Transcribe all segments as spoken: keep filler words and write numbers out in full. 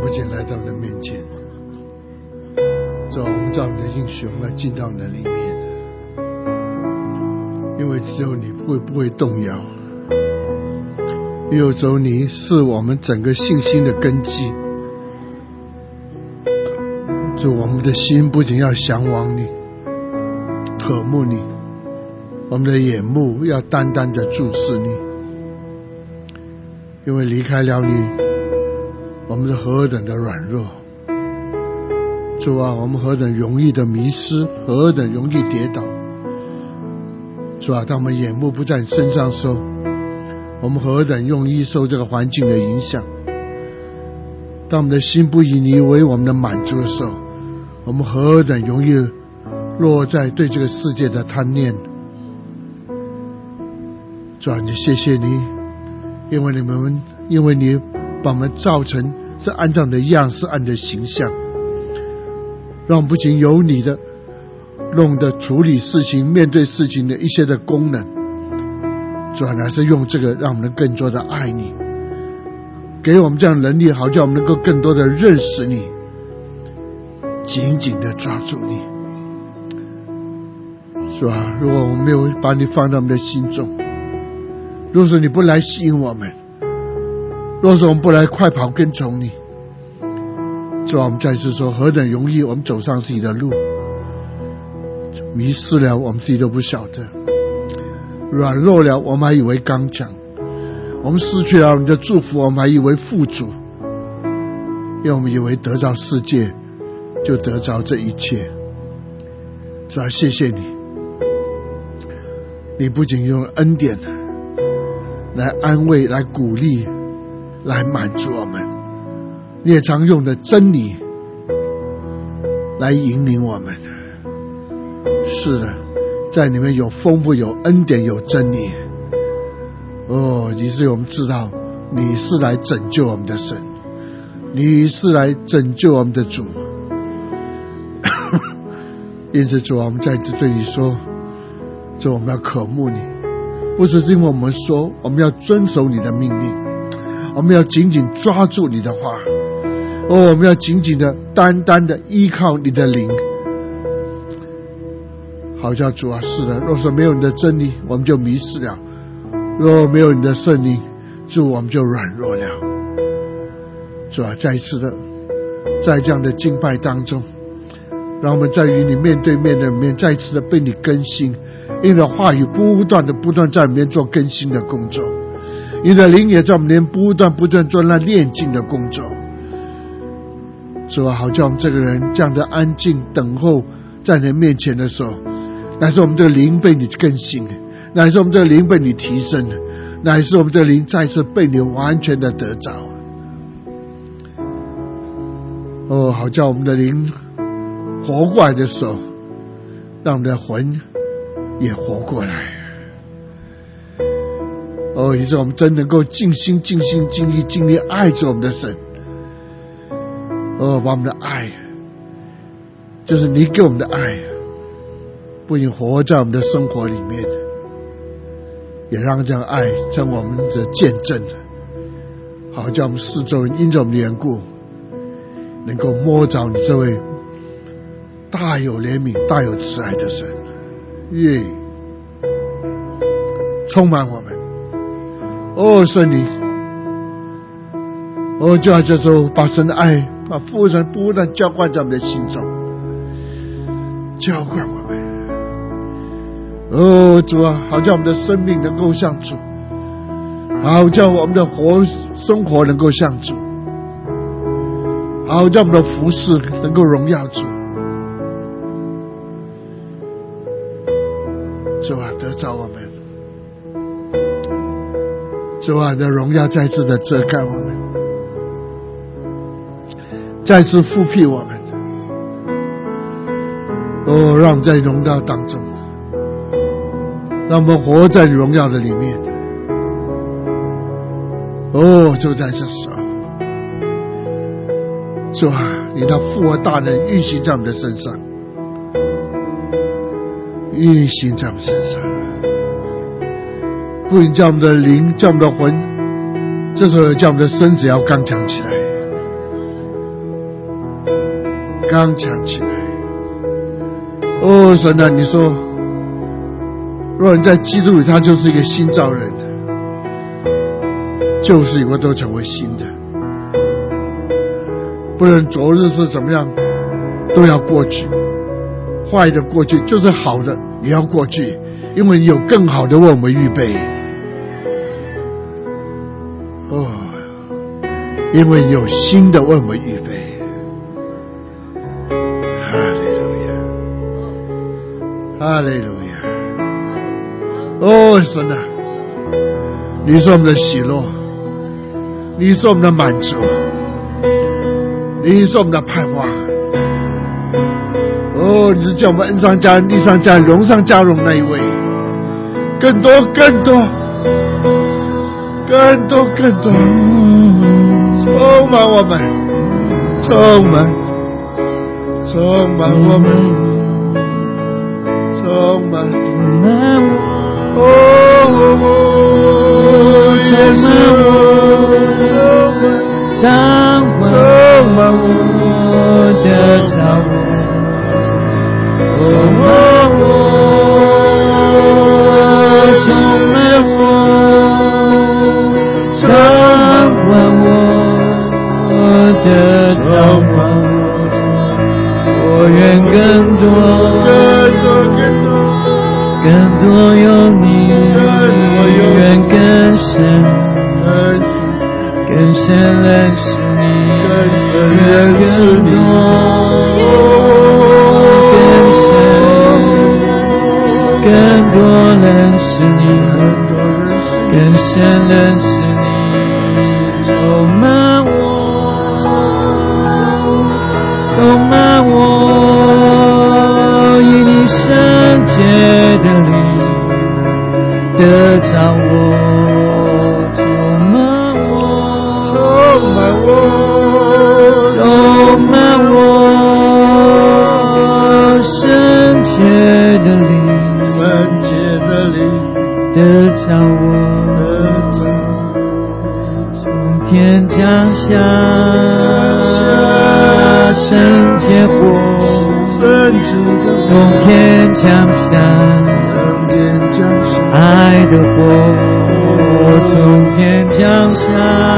不仅来到你的面前，主啊，我们照你的应许，我们要进到你的里面，因为只有你会不会动摇，因为只有你是我们整个信心的根基。主，我们的心不仅要向往你，渴慕你，我们的眼目要单单的注视你，因为离开了你，我们是何等的软弱。主啊，我们何等容易的迷失，何等容易跌倒。主啊，当我们眼目不在你身上的时候，我们何等容易受这个环境的影响。当我们的心不以你为我们的满足的时候，我们何等容易落在对这个世界的贪念。主啊，你谢谢你，因为你们因为你把我们造成是按照你的样式，按你的形象，让我们不仅有你的弄的处理事情、面对事情的一些的功能，主啊，乃是用这个让我们更多的爱你，给我们这样的能力，好叫我们能够更多的认识你，紧紧的抓住你。是吧？如果我们没有把你放到我们的心中，若是你不来吸引我们，若是我们不来快跑跟从你，主啊，我们再次说，何等容易我们走上自己的路，迷失了我们自己都不晓得，软弱了我们还以为刚强，我们失去了你的祝福，我们还以为富足，因为我们以为得到世界就得着这一切。主啊，谢谢你，你不仅用恩典来安慰、来鼓励、来满足我们，你也常用的真理来引领我们。是的，在里面有丰富、有恩典、有真理。哦，以至于我们知道你是来拯救我们的神，你是来拯救我们的主。因此主啊，我们再次对你说，主，我们要渴慕你，不是因为我们说，我们要遵守你的命令，我们要紧紧抓住你的话，哦，我们要紧紧的单单的依靠你的灵。好叫主啊，是的，若是没有你的真理，我们就迷失了；若没有你的圣灵，主，我们就软弱了。主啊，再一次的在这样的敬拜当中，让我们在与你面对面的里面再一次的被你更新，因为你的话语不断的不断在里面做更新的工作，你的灵也在我们里面不断不断做那炼净的工作。主啊，好叫我们这个人这样的安静等候在你的面前的时候，乃是我们这个灵被你更新，乃是我们这个灵被你提升，乃是我们这个灵再次被你完全的得着。哦，好叫我们的灵活过来的时候，让我们的魂也活过来。哦，以致我们真能够尽心尽心尽力尽力爱着我们的神。哦，把我们的爱，就是你给我们的爱，不仅活在我们的生活里面，也让这样爱成我们的见证，好叫我们四周人因着我们的缘故，能够摸着你这位大有怜悯、大有慈爱的神，耶，充满我们。哦，圣灵，哦，就在这时候，把神的爱，把父神不断浇灌在我们的心中，浇灌我们。哦，主啊，好叫我们的生命能够像主，好叫我们的活生活能够像主，好叫我们的服事能够荣耀主。主啊，得着我们，主啊，你的荣耀再次的遮盖我们，再次复辟我们。哦，让我们在荣耀当中，让我们活在荣耀的里面。哦，就在这时候，主啊，你的复活大能运行在我们的身上，运行在我们身上，不仅叫我们的灵，叫我们的魂，这时候叫我们的身子要刚强起来。 刚强起来。哦，神啊，你说若人在基督里，他就是一个新造人的，旧事以后都成为新的。不论昨日是怎么样，都要过去。坏的过去，就是好的也要过去，因为有更好的为我们预备。哦，因为有新的为我们预备。哈利路亚，哈利路亚。哦，神啊，你是我们的喜乐，你是我们的满足，你是我们的盼望。哦，你是叫我们恩上加恩，利上加荣上加荣那一位，更多更多更多更多，充满我们，充满充满我们，充满哦，充满我，充满我的造物。充满我，充满我，充满我的造物，我愿更多，更多，更多有你，愿更深，更深认识你，愿更多。更多认识你，更深认识你，充满我，充满我，以你圣洁的灵得着我，充满我，充满我，充满我，圣洁的灵。得着我，从天降下圣洁火，从天降下爱的火，从天降下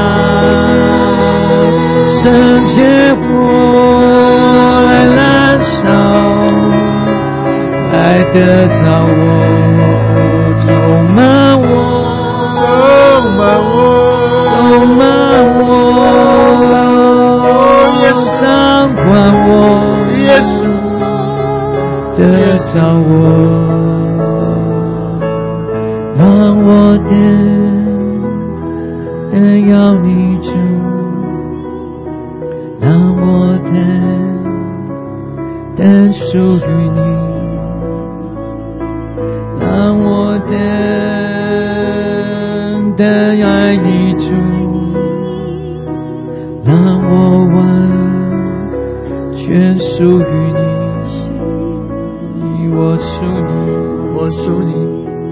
圣洁火来燃烧，来得着我。充满我，充满我，充满我，耶稣掌管我，耶稣得着我，让我的的要你主，让我的的属于你。让我的的爱你主，让我完全属于你，我属你，我属你，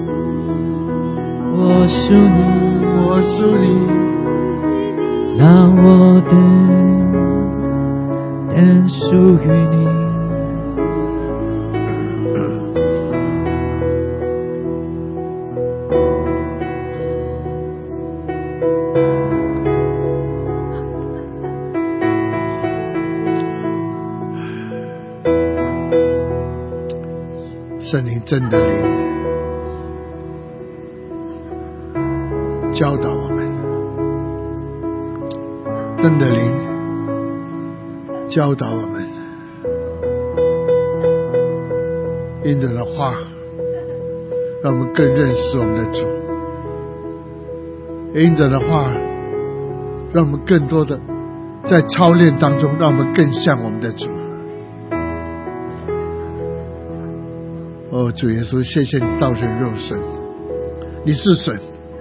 我属你，我属你，让我的的属于你。圣灵真的灵教导我们，真的灵教导我们，因着的话让我们更认识我们的主，因着的话让我们更多的在操练当中让我们更像我们的主。哦，主耶稣，谢谢你道成肉身，你是神，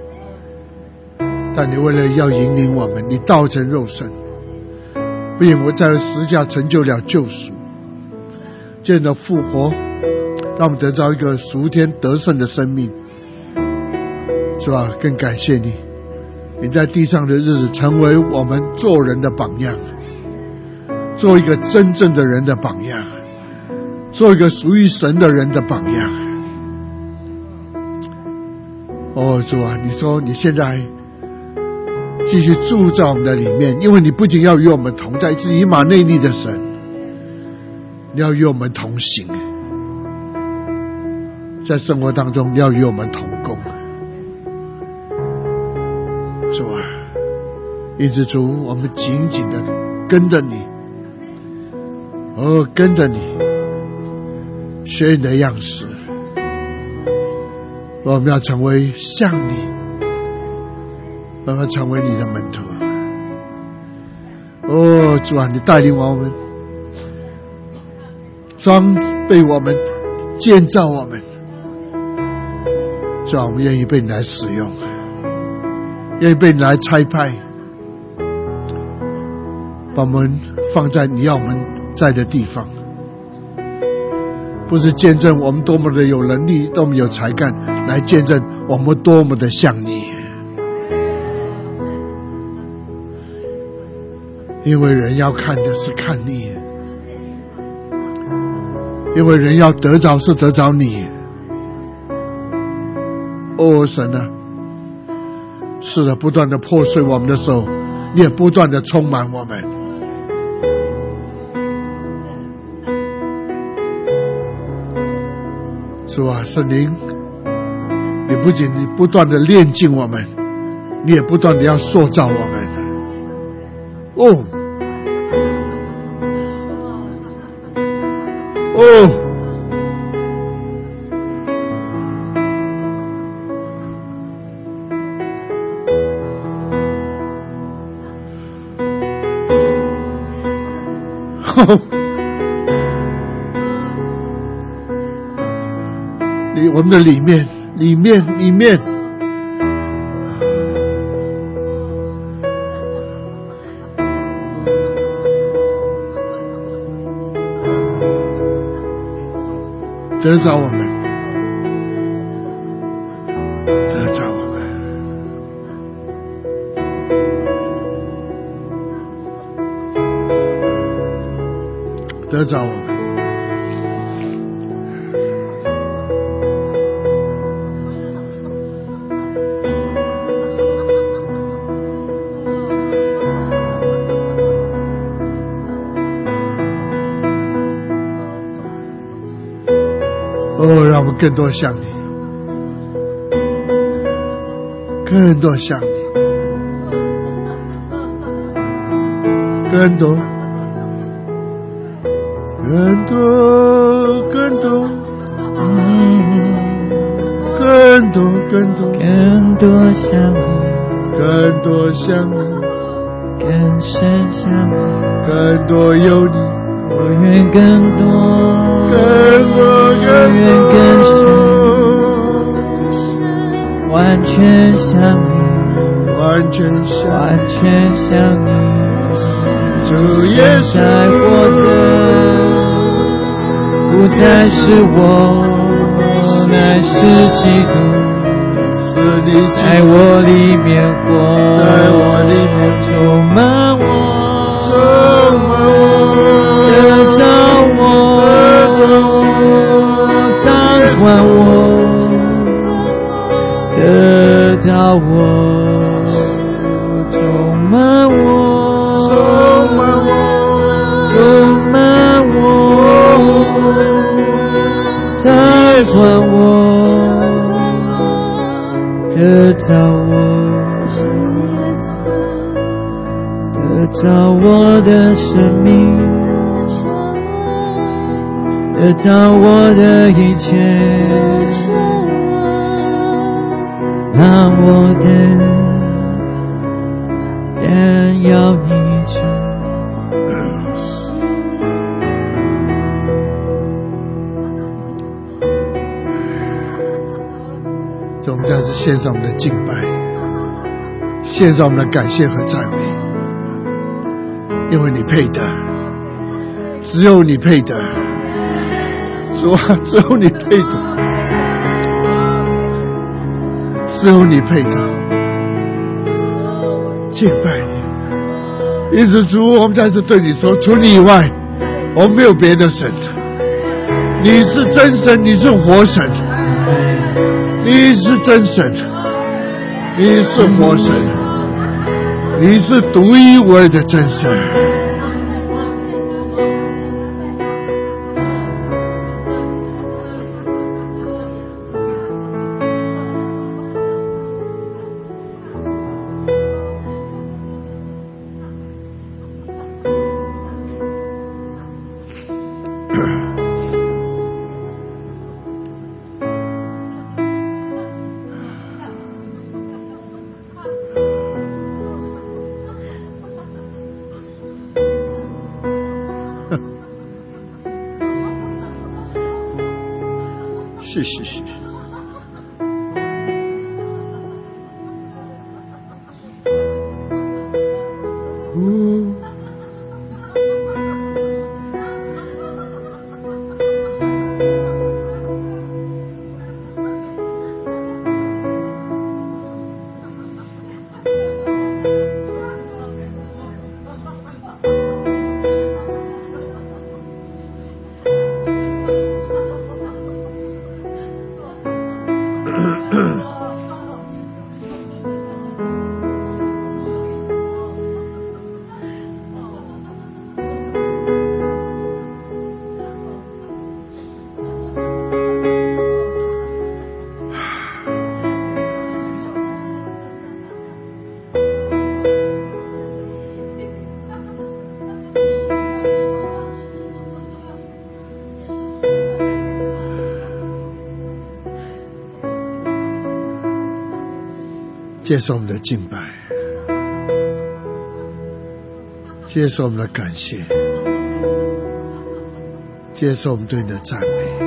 但你为了要引领我们，你道成肉身，并我在十字架成就了救赎，借着复活让我们得到一个属天得胜的生命，是吧？更感谢你，你在地上的日子成为我们做人的榜样， 做一个真正的人的榜样，做一个属于神的人的榜样。哦，主啊，你说你现在继续住在我们的里面，因为你不仅要与我们同在，是以马内利的神，你要与我们同行，在生活当中你要与我们同工。主啊，因此主，我们紧紧的跟着你，哦，跟着你学你的样式，我们要成为像你，我们要成为你的门徒。哦，主啊，你带领我们，装备我们，建造我们，主啊，我们愿意被你来使用，愿意被你来差派，把我们放在你要我们在的地方，不是见证我们多么的有能力，多么有才干，来见证我们多么的像你。因为人要看的是看你，因为人要得着是得着你。哦，神啊，是的，不断的破碎我们的时候，你也不断的充满我们。主啊，圣灵，你不仅你不断的炼净我们，你也不断的要塑造我们。哦，哦，哦，你我们的里面，里面，里面。得着我们，得着我们，得着我们。哦，让我们更多像你，更多像你，更多，更多，更多，更多，更多， 更多像你， 更多像你， 更深像你， 更多有你， 我愿更多， 更多，更愿更深，完全像你， 完全像完全像你， 主耶稣在活着，不再是我，乃是基督， 是你在我里面活， 在我里面充满我， 充满我， 得着我， 得着我， 掌管我，得着我，充满我， 充满我， 充满我，掌管我，得着我，得着我的生命，得着我的一切，让我的担要你去。 我们再次献上我们的敬拜，献上我们的感谢和赞美，因为你配得，只有你配得，主啊，只有你配得，只有你配得，敬拜你， 因此主，我们再次对你说，除你以外我们没有别的神，你是真神，你是活神，你是真神，你是活神，你是独一无二的真神。是是是。嗯。接受我们的敬拜，接受我们的感谢，接受我们对你的赞美。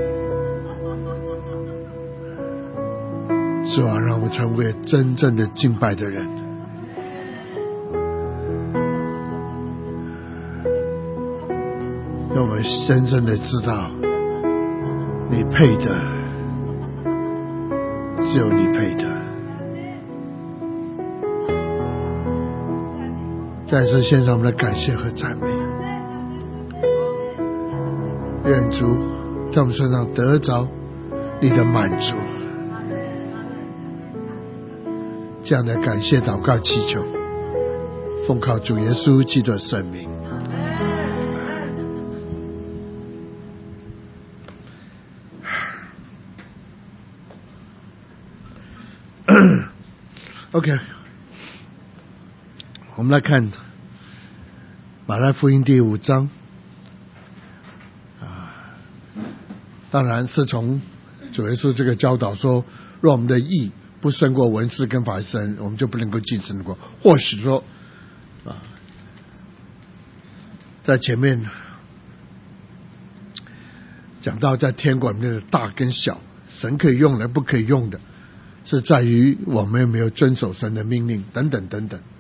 主啊，让我们成为真正的敬拜的人，让我们深深的知道你配的，只有你配的。再次献上我们的感谢和赞美，愿主在我们身上得着你的满足。这样的感谢祷告祈求，奉靠主耶稣基督的圣名。OK， 我们来看马太福音第五章，啊，当然是从主耶稣这个教导说，若我们的义不胜过文士跟法利赛人，我们就不能够进神国。或许说，啊，在前面讲到在天国里面的大跟小，神可以用的不可以用的，是在于我们有没有遵守神的命令等等等等。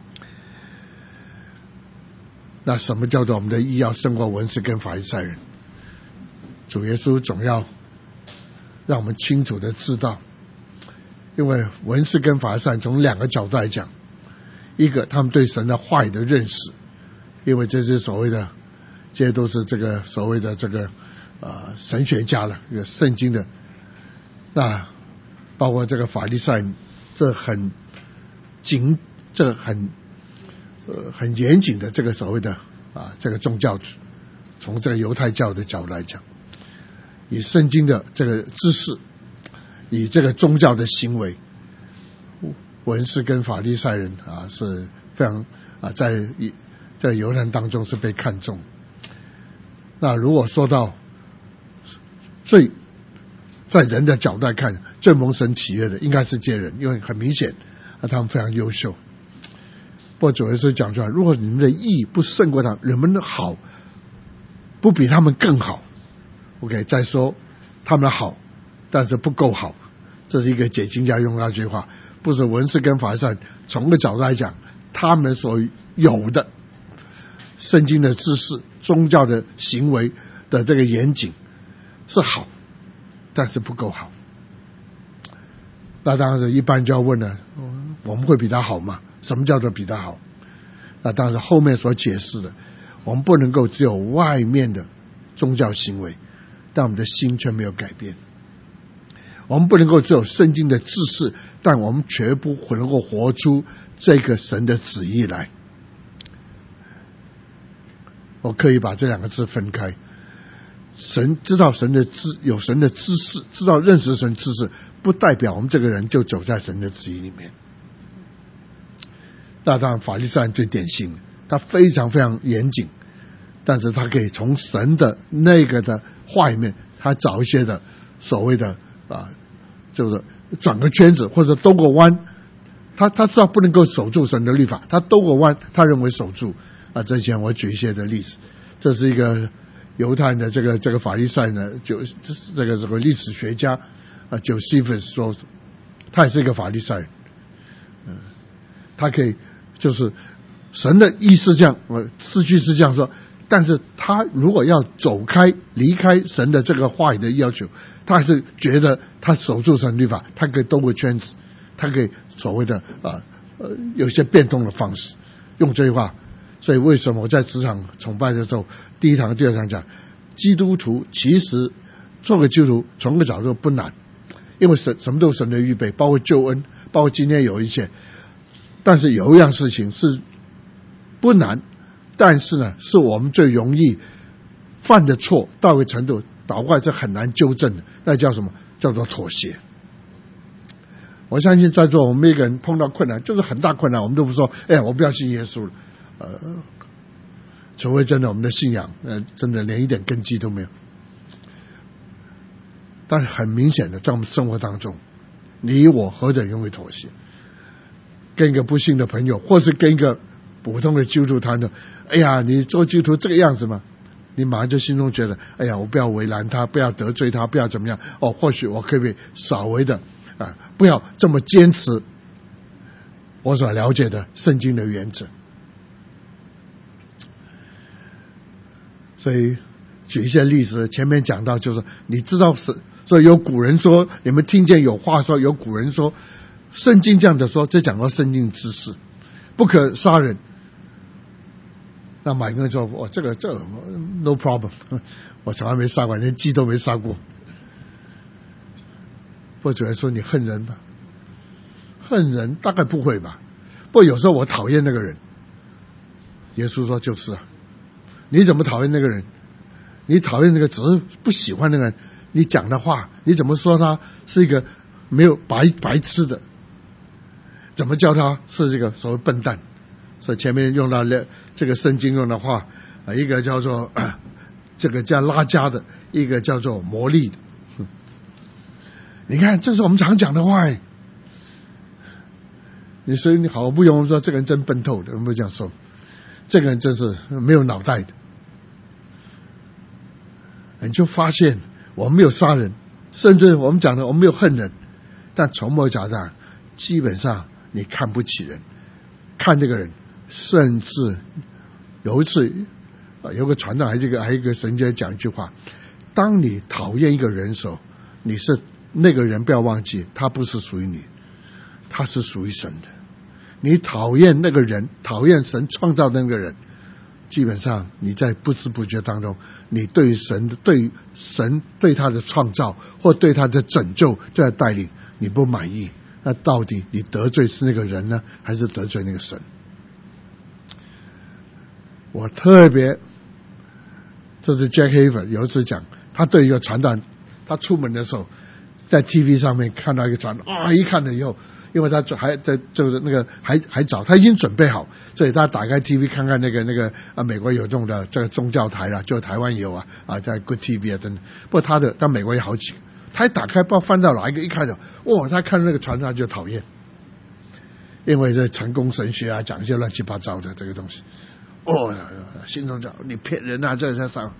那什么叫做我们的义要胜过文士跟法利赛人？主耶稣总要让我们清楚的知道，因为文士跟法利赛人从两个角度来讲，一个他们对神的话语的认识，因为这是所谓的，这些都是这个所谓的这个呃神学家了，一个圣经的，那包括这个法利赛人，这很紧，这很呃很严谨的这个所谓的啊这个宗教，从这个犹太教的角度来讲，以圣经的这个知识，以这个宗教的行为，文士跟法利赛人啊是非常啊在在犹太人当中是被看重。那如果说到最在人的角度来看，最蒙神喜悦的应该是这些人，因为很明显啊他们非常优秀。不过主耶稣讲出来，如果你们的义不胜过他们，人们的好不比他们更好 ，OK， 再说他们的好，但是不够好，这是一个解经家用那句话，不是文士跟法利赛人从个角度来讲，他们所有的圣经的知识、宗教的行为的这个严谨是好，但是不够好。那当然是一般就要问了，我们会比他好吗？什么叫做比他好？ 那当然后面所解释的，我们不能够只有外面的宗教行为，但我们的心却没有改变。我们不能够只有圣经的知识，但我们绝不能够活出这个神的旨意来。我刻意把这两个字分开。神知道神的知有神的知识，知道认识神知识，不代表我们这个人就走在神的旨意里面。那当然法利赛人最典型，他非常非常严谨，但是他可以从神的那个的话里面，他找一些的所谓的啊，就是转个圈子或者兜个弯，他他知道不能够守住神的律法，他兜个弯，他认为守住啊。之前我举一些的例子，这是一个犹太的这个这个法利赛呢，就这个这个历史学家啊 Josephus 说，他也是一个法利赛人，嗯，他可以就是神的意思这样，我字句是这样说，但是他如果要走开离开神的这个话语的要求，他还是觉得他守住神律法，他可以兜个圈子，他可以所谓的啊呃有些变动的方式，用这句话。所以为什么我在职场崇拜的时候，第一堂第二堂讲，基督徒其实做个基督徒从个角度不难，因为神什么都是神的预备，包括救恩，包括今天有一切。但是有一样事情是不难，但是呢是我们最容易犯的错，到一个程度倒过来是很难纠正的，那叫什么？叫做妥协。我相信在座我们每个人碰到困难，就是很大困难，我们都不说哎我不要信耶稣了，呃，除非真的我们的信仰呃真的连一点根基都没有。但是很明显的在我们生活当中，你我何等容易妥协，跟一个不信的朋友，或是跟一个普通的基督徒谈的，哎呀你做基督徒这个样子吗？你马上就心中觉得，哎呀我不要为难他，不要得罪他，不要怎么样，哦或许我可不可以稍微的啊，不要这么坚持我所了解的圣经的原则。所以举一些例子，前面讲到就是你知道是，所以有古人说，你们听见有话说，有古人说，圣经这样的说，这讲到圣经知识，不可杀人。那马哥说，哦，这个这个 no problem， 我从来没杀过，连鸡都没杀过。或者说你恨人吗？恨人大概不会吧，不过有时候我讨厌那个人。耶稣说就是啊，你怎么讨厌那个人？你讨厌那个只是不喜欢那个人，你讲的话你怎么说他是一个没有白白痴的？怎么叫他是这个所谓笨蛋？所以前面用到这个圣经用的话，一个叫做这个叫拉加的，一个叫做魔力的。你看，这是我们常讲的话。你所以你好不容易说这个人真笨透的，我们这样说，这个人真是没有脑袋的。你就发现我们没有杀人，甚至我们讲的我们没有恨人，但从某角度上，基本上你看不起人，看这个人，甚至有一次有个传道还是一个还有一个神学讲一句话：当你讨厌一个人的时候，你是那个人不要忘记，他不是属于你，他是属于神的。你讨厌那个人，讨厌神创造的那个人，基本上你在不知不觉当中，你对神对神对他的创造或对他的拯救对他带领你不满意，那到底你得罪是那个人呢，还是得罪那个神？我特别，这是 Jack Haver 有一次讲，他对一个传道，他出门的时候在 T V 上面看到一个传道啊，一看了以后，因为他还在就是那个还还早，他已经准备好，所以他打开 T V 看看那个那个啊，美国有这种的这个宗教台啦，就台湾也有啊啊，在 Good T V 啊等等。不过他的在美国有好几个，他一打开不知道翻到哪一个，一看到哇，他看那个传道就讨厌，因为这成功神学啊，讲一些乱七八糟的这个东西，哦，心中讲你骗人啊，这这上，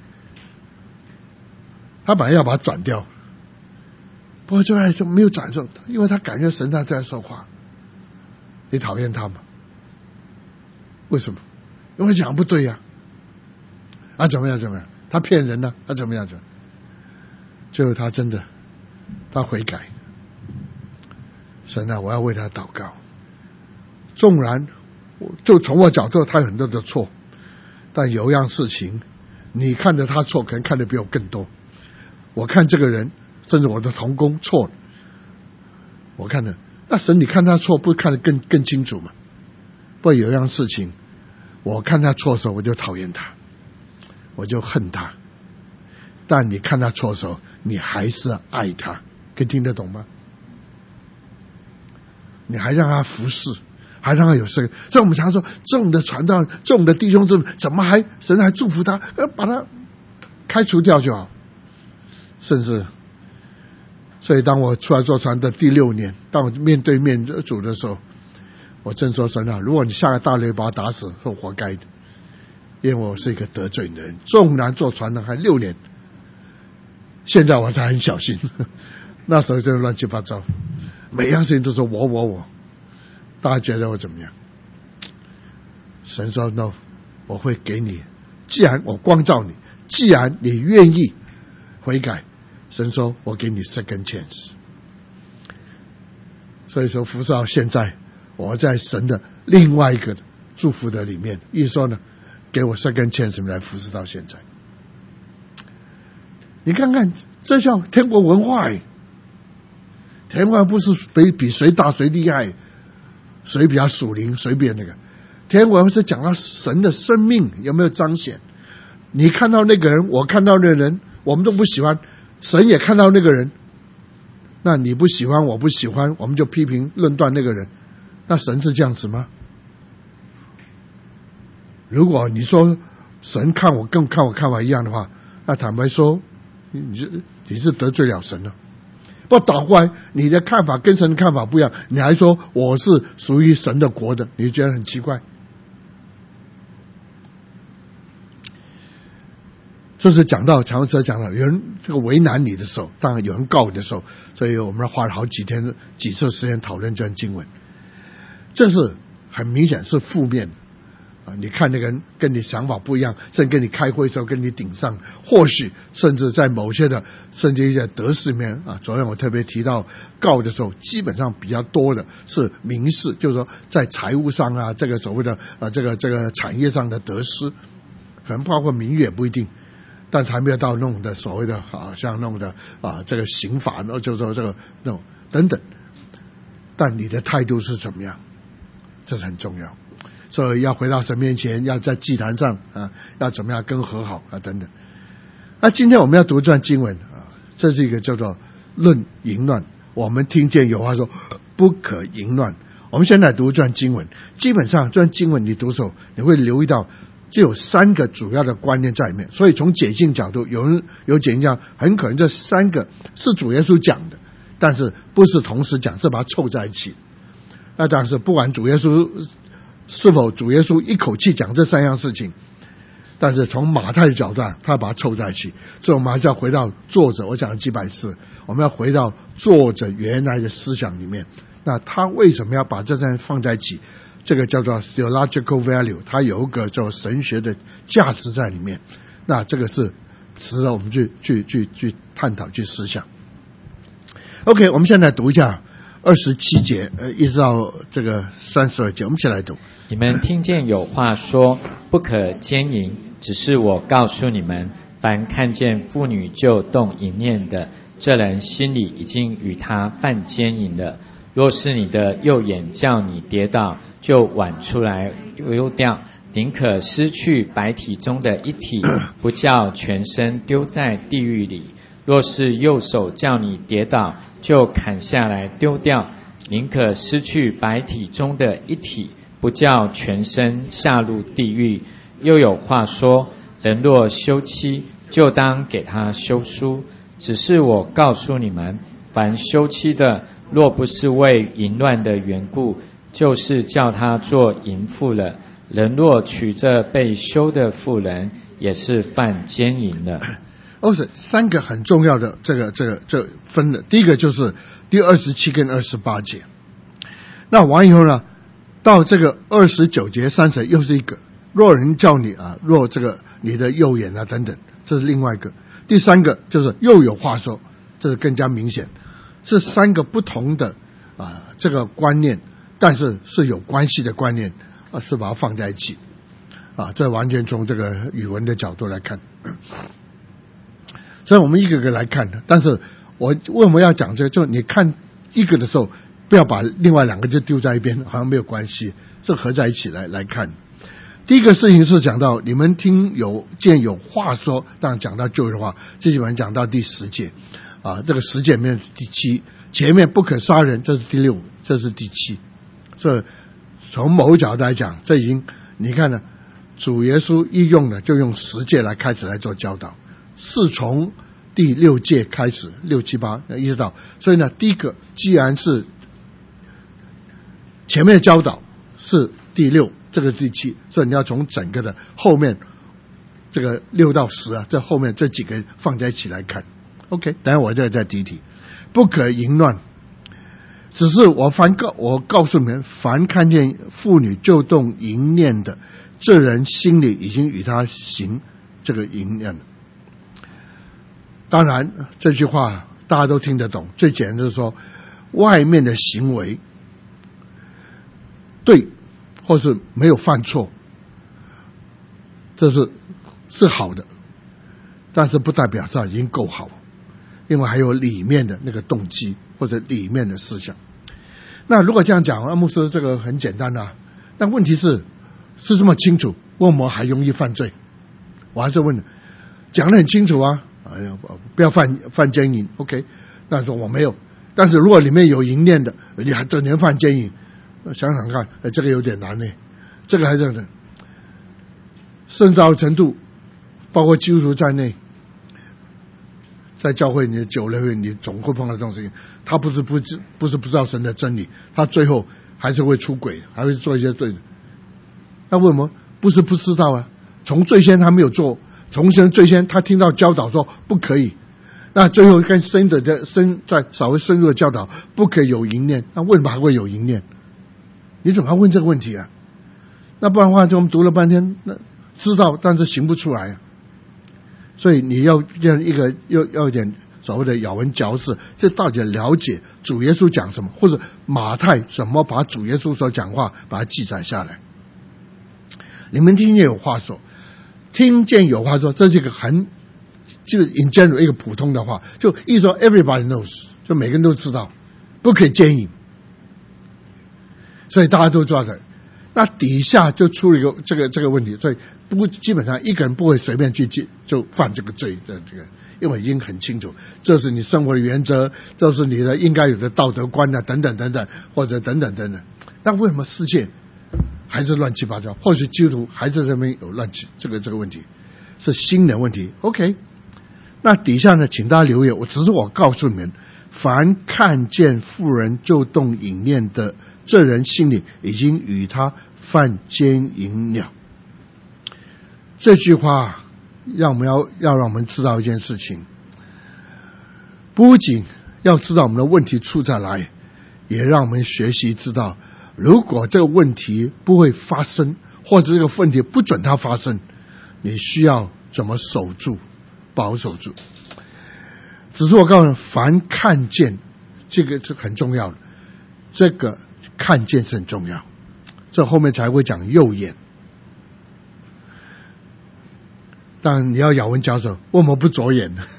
他本来要把它转掉。不过这还是没有转受，因为他感觉神在在说话。你讨厌他吗？为什么？因为讲不对呀、啊。啊，怎么样怎么样？他骗人呢、啊？他怎么样怎么样？最后他真的，他悔改。神啊，我要为他祷告。纵然就从我角度，他有很多的错，但有一样事情，你看着他错，可能看得比我更多。我看这个人，甚至我的同工错了，我看的，那神你看他错，不是看得更更清楚吗？不过有一样事情，我看他错的时候，我就讨厌他，我就恨他。但你看他错的时候，你还是爱他，可以听得懂吗？你还让他服侍，还让他有事。所以我们常说，这种的传道，这种的弟兄姊妹，怎么还神还祝福他？呃，把他开除掉就好。甚至，所以当我出来做传的第六年，当我面对面主的时候，我正说神啊，如果你下个大雷把我打死，是活该的，因为我是一个得罪你的人。纵然做传的还六年，现在我才很小心，那时候就乱七八糟，每样事情都是我我我，大家觉得我怎么样？神说 no， 我会给你，既然我光照你，既然你愿意悔改，神说我给你 second chance。 所以说服侍到现在，我在神的另外一个祝福的里面，意思说呢，给我 second chance 来服侍到现在。你看看，这叫天国文化耶，天国不是比比谁大谁厉害，谁比较属灵，谁比那个。天国是讲到神的生命有没有彰显。你看到那个人，我看到那个人，我们都不喜欢，神也看到那个人，那你不喜欢，我不喜欢，我们就批评论断那个人。那神是这样子吗？如果你说神看我跟看我看法一样的话，那坦白说，你是你是得罪了神了。不倒过来，你的看法跟神的看法不一样，你还说我是属于神的国的，你觉得很奇怪。这是讲到常常讲到有人这个为难你的时候，当然有人告你的时候，所以我们花了好几天几次时间讨论这段经文。这是很明显是负面的啊！你看那个人跟你想法不一样，甚至跟你开会的时候跟你顶上，或许甚至在某些的甚至一些得失里面啊，昨天我特别提到告的时候，基本上比较多的是民事，就是说在财务上啊，这个所谓的啊这个这个产业上的得失，可能包括名誉也不一定。但还没有到那种的所谓的啊，像那种的啊，这个刑法，然后就说这个那种等等。但你的态度是怎么样？这是很重要。所以要回到神面前，要在祭坛上啊，要怎么样跟和好啊等等。那今天我们要读这段经文啊，这是一个叫做论淫乱。我们听见有话说不可淫乱。我们现在读这段经文，基本上这段经文你读的时候，你会留意到。就有三个主要的观念在里面，所以从解经角度，有人有解经讲，很可能这三个是主耶稣讲的，但是不是同时讲，是把它凑在一起。那当然是不管主耶稣是否主耶稣一口气讲这三样事情，但是从马太的角度，他把它凑在一起。所以我们还是要回到作者，我讲了几百次，我们要回到作者原来的思想里面。那他为什么要把这三放在一起？这个叫做 theological value， 它有一个叫神学的价值在里面。那这个是值得我们去去去去探讨、去思想。OK， 我们现在读一下二十七节，呃，一直到这个三十二节，我们一起来读。 你们听见有话说，不可奸淫，只是我告诉你们，凡看见妇女就动淫念的，这人心里已经与他犯奸淫了。若是你的右眼叫你跌倒，就剜出来丢掉，宁可失去百体中的一体，不叫全身丢在地狱里。若是右手叫你跌倒，就砍下来丢掉，宁可失去百体中的一体，不叫全身下入地狱。又有话说，人若休妻，就当给他休书。只是我告诉你们，凡休妻的，若不是为淫乱的缘故，就是叫他做淫妇了。人若娶这被休的妇人，也是犯奸淫了。 哦，是三个很重要的这个这个这个分的。第一个就是第二十七跟二十八节。那完以后呢，到这个二十九节、三十又是一个。若人叫你啊，若这个你的右眼啊等等，这是另外一个。第三个就是又有话说，这是更加明显。是三个不同的啊、呃、这个观念，但是是有关系的观念啊、 啊是把它放在一起啊，这完全从这个语文的角度来看。所以我们一个个来看，但是我为什么要讲这个？就你看一个的时候，不要把另外两个就丢在一边，好像没有关系，是合在一起来来看。第一个事情是讲到你们听有见有话说，当然讲到旧的话，这基本上讲到第十节啊，这个十节里面是第七，前面不可杀人，这是第六，这是第七。这从某角度来讲，这已经你看呢，主耶稣一用的就用十诫来开始来做教导，是从第六诫开始，六七八一直到，所以呢，第一个既然是前面的教导是第六，这个第七，所以你要从整个的后面这个六到十啊，这后面这几个放在一起来看。OK， 等一下我再再提提，不可淫乱。只是我凡告我告诉你们，凡看见妇女就动淫念的，这人心里已经与他行这个淫念了。当然这句话大家都听得懂，最简单就是说，外面的行为对或是没有犯错，这是是好的，但是不代表这已经够好，因为还有里面的那个动机或者里面的思想。那如果这样讲，牧师这个很简单啊，但问题是是这么清楚，为什么还容易犯罪？我还是问，讲得很清楚啊，哎呀，不要犯犯奸淫 ，OK？ 但是我没有，但是如果里面有淫念的，你还整年犯奸淫，想想看，哎，这个有点难呢。这个还是甚至程度，包括基督徒在内，在教会你久了，你总会碰到这种事情。他不是不知不是不知道神的真理，他最后还是会出轨，还会做一些罪的。那为什么不是不知道啊？从最先他没有做，从前最先他听到教导说不可以，那最后更深的的深在稍微深入的教导不可以有淫念，那为什么还会有淫念？你总要问这个问题啊。那不然的话，就我们读了半天，那知道但是行不出来啊。所以你要这样一个要要一点所谓的咬文嚼字，这到底了解主耶稣讲什么，或者马太怎么把主耶稣所讲话把它记载下来。你们听见有话说，听见有话说，这是一个很就 in general 一个普通的话，就意思说 everybody knows， 就每个人都知道不可以奸淫，所以大家都知道的。那底下就出了一个这个这个问题，所以不基本上一个人不会随便去就犯这个罪的这个，因为已经很清楚，这是你生活的原则，这是你的应该有的道德观啊，等等等等，或者等等等等。那为什么世界还是乱七八糟？或许基督徒还是这边有乱七这个这个问题，是新的问题。OK， 那底下呢，请大家留意，我只是我告诉你们，凡看见妇人就动淫念的，这人心里已经与他犯奸淫了。这句话让我们要要让我们知道一件事情，不仅要知道我们的问题出在哪里，也让我们学习知道，如果这个问题不会发生，或者这个问题不准它发生，你需要怎么守住、保守住。只是我告诉你，凡看见，这个是很重要的，这个看见是很重要，这后面才会讲右眼。当然你要咬文嚼舌，为什么不左眼呢？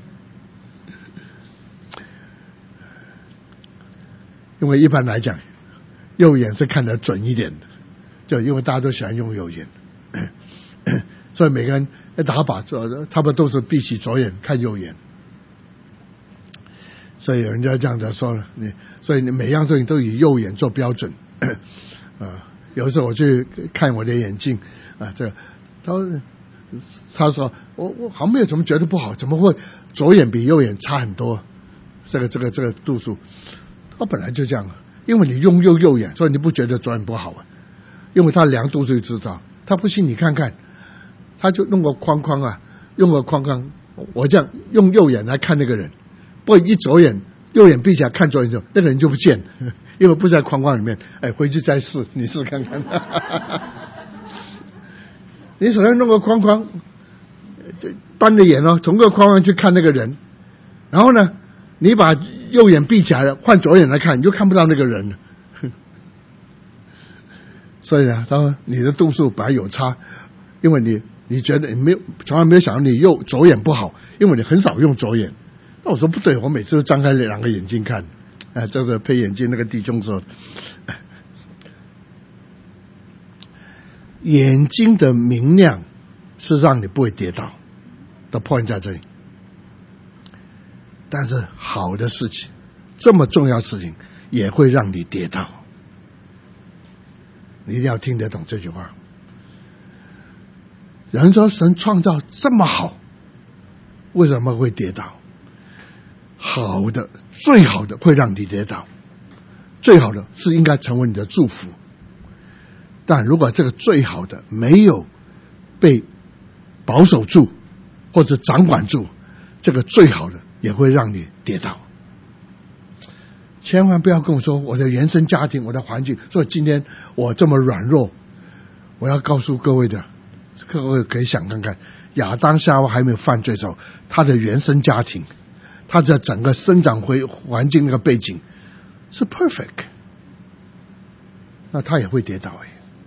因为一般来讲，右眼是看得准一点的，就因为大家都喜欢用右眼，所以每个人打靶差不多都是闭起左眼看右眼。所以有人家这样子说了，你所以你每样东西都以右眼做标准。啊，有时候我去看我的眼镜啊，这个他他说我我好像没有怎么觉得不好，怎么会左眼比右眼差很多？这个这个这个度数，他本来就这样，因为你用右右眼，所以你不觉得左眼不好啊？因为他量度数就知道，他不信你看看，他就弄个框框啊，用个框框，我这样用右眼来看那个人。不过一左眼右眼闭起来看左眼之后，那个人就不见，因为不在框框里面。哎，回去再试，你试看看。你手上弄个框框，单着眼哦，从个框框去看那个人，然后呢，你把右眼闭起来了，换左眼来看，你就看不到那个人了。 所以呢，当然你的度数本来有差，因为你你觉得你没有从来没有想到你右左眼不好，因为你很少用左眼。那我说不对，我每次都张开两个眼睛看。哎，这是配眼镜那个弟兄说，眼睛的明亮是让你不会跌倒的 point 在这里。但是好的事情，这么重要的事情也会让你跌倒，你一定要听得懂这句话。人说神创造这么好，为什么会跌倒？好的，最好的会让你跌倒，最好的是应该成为你的祝福。但如果这个最好的没有被保守住或者掌管住，这个最好的也会让你跌倒。千万不要跟我说我的原生家庭，我的环境，所以今天我这么软弱。我要告诉各位的，各位可以想看看，亚当夏娃还没有犯罪的时候，他的原生家庭，他的整个生长环境那个背景是 perfect， 那他也会跌倒。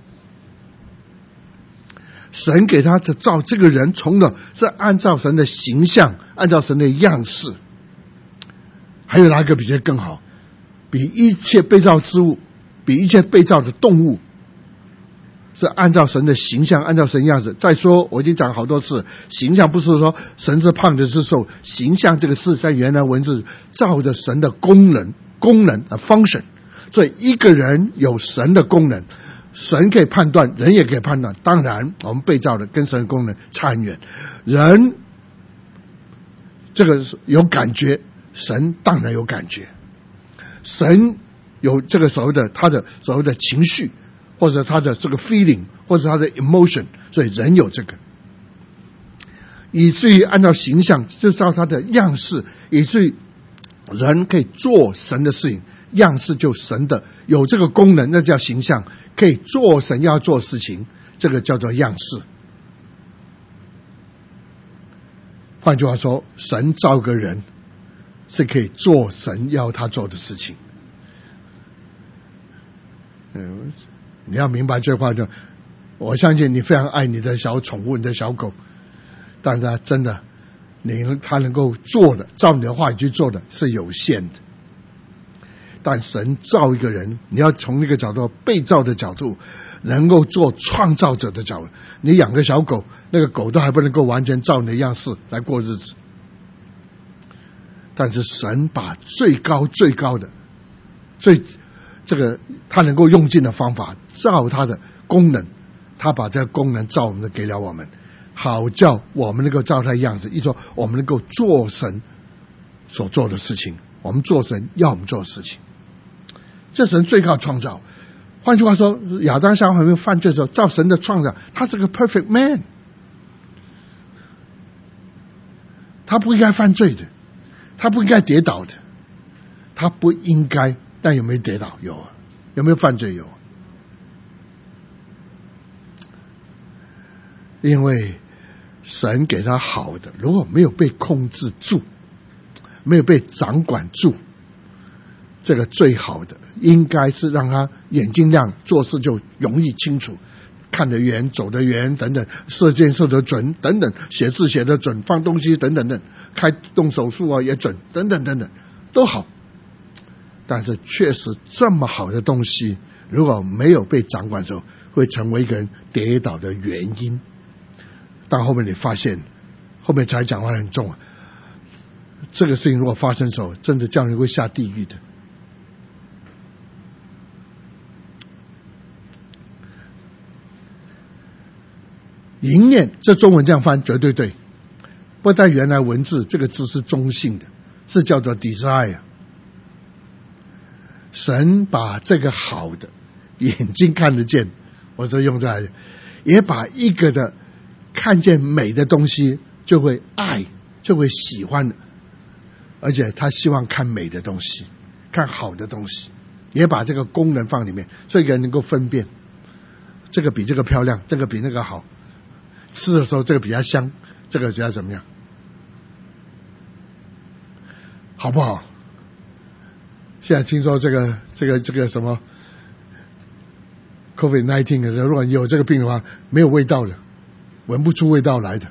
神给他的造这个人，从的是按照神的形象，按照神的样式。还有哪一个比这更好？比一切被造之物，比一切被造的动物，是按照神的形象，按照神样式。再说，我已经讲好多次，形象不是说神是胖子是瘦，形象这个字在原来文字照着神的功能，功能啊 function。所以一个人有神的功能，神可以判断，人也可以判断。当然，我们被造的跟神的功能差很远。人这个有感觉，神当然有感觉。神有这个所谓的他的所谓的情绪，或者他的这个 feeling， 或者他的 emotion， 所以人有这个，以至于按照形象，就照他的样式，以至于人可以做神的事情，样式就神的有这个功能，那叫形象，可以做神要做事情，这个叫做样式。换句话说，神造个人是可以做神要他做的事情。嗯，你要明白这话，就我相信你非常爱你的小宠物，你的小狗，但是他真的，你他能够做的，照你的话语去做的是有限的。但神造一个人，你要从那个角度，被造的角度，能够做创造者的角度。你养个小狗，那个狗都还不能够完全照你的样式来过日子。但是神把最高最高的最这个他能够用尽的方法，照他的功能，他把这个功能照我们的给了我们，好叫我们能够照他的样子，一说我们能够做神所做的事情，我们做神要我们做的事情。这神最高创造。换句话说，亚当夏娃还没有犯罪的时候，照神的创造，他是个 perfect man， 他不应该犯罪的，他不应该跌倒的，他不应该，但有没有跌倒？有啊。有没有犯罪？有。因为神给他好的，如果没有被控制住，没有被掌管住，这个最好的应该是让他眼睛亮，做事就容易清楚，看得远，走得远等等，射箭射得准等等，写字写得准，放东西等等等，开动手术啊也准等等等等，都好。但是确实这么好的东西，如果没有被掌管的时候，会成为一个人跌倒的原因。但后面你发现，后面才讲话很重啊，这个事情如果发生的时候，真的叫人会下地狱的。淫念，这中文这样翻绝对对，不但原来文字这个字是中性的，是叫做 desire。神把这个好的眼睛看得见，我这用在，也把一个的看见美的东西就会爱，就会喜欢，而且他希望看美的东西，看好的东西，也把这个功能放里面，所以人能够分辨，这个比这个漂亮，这个比那个好，吃的时候这个比较香，这个比较怎么样，好不好？现在听说这个这个这个什么 COVID 十九 的时候，如果有这个病的话，没有味道的，闻不出味道来的。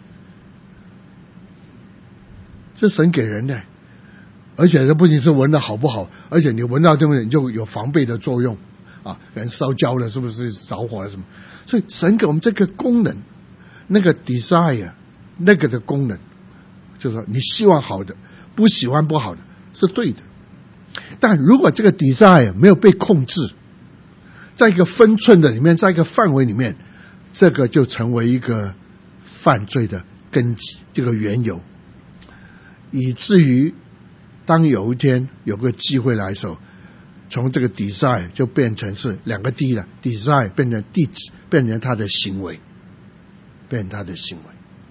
这神给人的，而且这不仅是闻的好不好，而且你闻到这个你就有防备的作用啊，人烧焦了是不是着火了什么？所以神给我们这个功能，那个 desire 那个的功能，就是说你希望好的，不喜欢不好的，是对的。但如果这个 desire 没有被控制，在一个分寸的里面，在一个范围里面，这个就成为一个犯罪的根基，这个缘由，以至于当有一天有个机会来的时候，从这个 desire 就变成是两个 D 了 ，desire 变成 deeds， 变成他的行为，变成他的行为。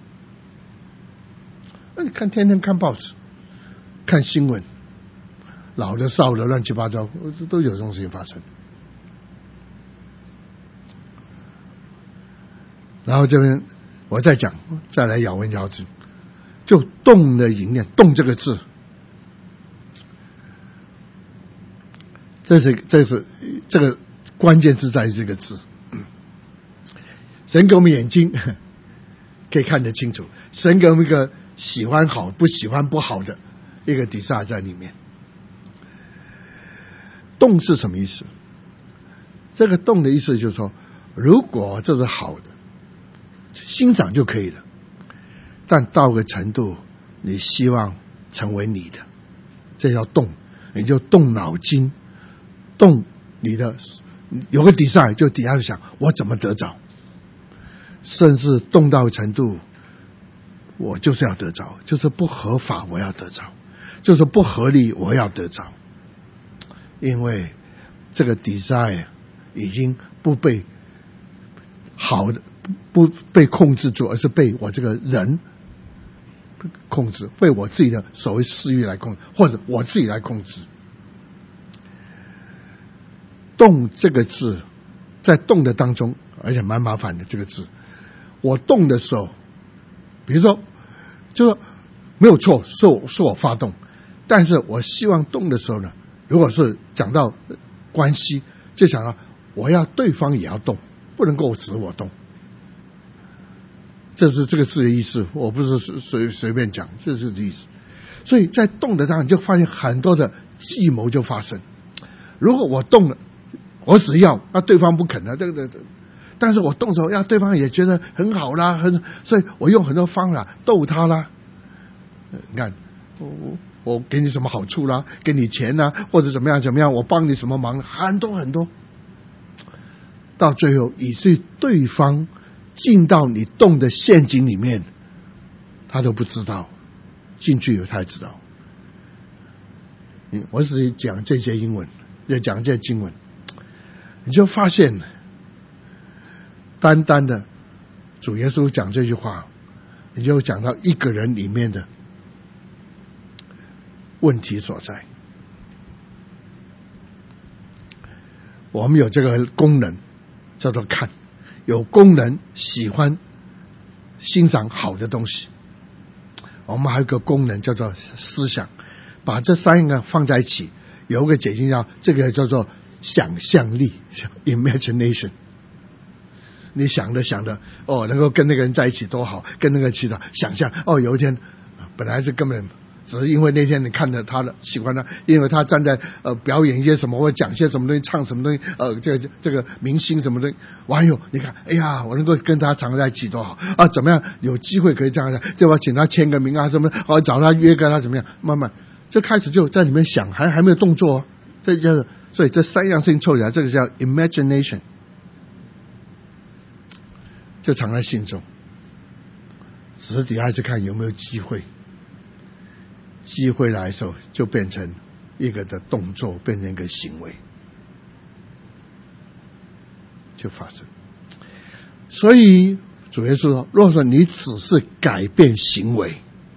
那你看天天看报纸，看新闻，老的少的乱七八糟，都有这种事情发生。然后这边我再讲，再来咬文嚼字，就动的淫念，动这个字，这是这是这个关键是在于这个字。神给我们眼睛可以看得清楚，神给我们一个喜欢好不喜欢不好的一个 desire 在里面。动是什么意思？这个动的意思就是说，如果这是好的，欣赏就可以了，但到个程度你希望成为你的，这叫动，你就动脑筋，动你的有个 desire 就底下就想我怎么得着，甚至动到程度我就是要得着，就是不合法我要得着，就是不合理我要得着，因为这个 desire 已经不被好的不被控制住，而是被我这个人控制，被我自己的所谓私欲来控制，或者我自己来控制。动这个字在动的当中，而且蛮麻烦的这个字，我动的时候，比如说就说没有错，是我是我发动，但是我希望动的时候呢，如果是讲到关系，就想到我要对方也要动，不能够只我动，这是这个字的意思，我不是随随便讲，这是这意思。所以在动的当中，你就发现很多的计谋就发生。如果我动了，我只要那对方不肯了，这个但是我动手要对方也觉得很好啦，很，所以我用很多方法逗他啦。你看，我我给你什么好处啦，给你钱啦，或者怎么样怎么样，我帮你什么忙，很多很多，到最后以至于对方进到你动的陷阱里面，他都不知道，进去以后他才知道。我只是讲这些英文，也讲这些经文，你就发现单单的主耶稣讲这句话，你就讲到一个人里面的问题所在。我们有这个功能叫做看，有功能喜欢欣赏好的东西，我们还有一个功能叫做思想，把这三个放在一起，有一个解经叫这个叫做想象力 imagination。 你想着想着哦，能够跟那个人在一起多好，跟那个去的想象哦，有一天本来是根本只是因为那天你看着他的喜欢他，因为他站在呃表演一些什么或者讲些什么东西，唱什么东西，呃这个这个明星什么东西，完以后你看哎呀我能够跟他常在一起多好啊，怎么样有机会可以这样的，就要请他签个名啊什么，或者找他约个他怎么样，慢慢就开始就在里面想，还还没有动作啊，这就是所以这三样事情凑起来，这个叫 imagination， 就藏在心中，只是底下去看有没有机会，机会来的时候就变成一个的动作，变成一个行为，就发生。所以主耶稣说，若是你只是改变行为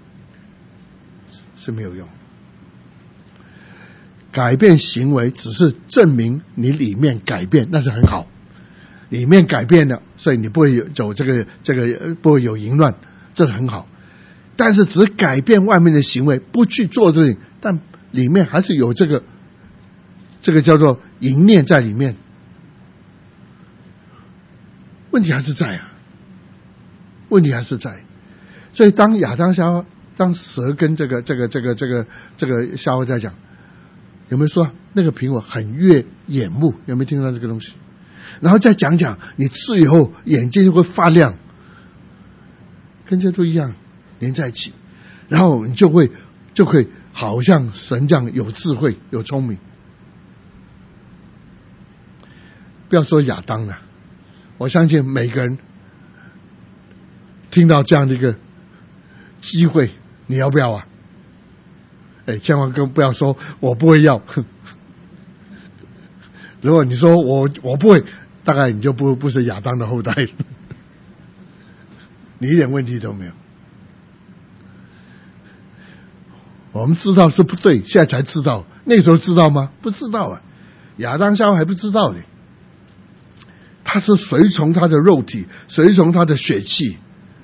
是没有用，改变行为只是证明你里面改变，那是很好，里面改变了，所以你不会有走这个这个不会有淫乱，这是很好。但是只改变外面的行为，不去做这个，但里面还是有这个这个叫做淫念在里面， 问题还是在啊，问题还是在。所以当亚当夏娃，当蛇跟这个这个这个这个这个夏娃在讲，有没有说那个苹果很悦眼目？有没有听到这个东西？然后再讲讲你吃以后眼睛就会发亮，跟这都一样连在一起，然后你就会就会好像神这样有智慧有聪明。不要说亚当了，我相信每个人听到这样的一个机会，你要不要啊？哎，千万不要说我不会要。如果你说我我不会，大概你就不不是亚当的后代，你一点问题都没有。我们知道是不对，现在才知道，那时候知道吗？不知道啊，亚当夏娃还不知道呢。他是随从他的肉体，随从他的血气。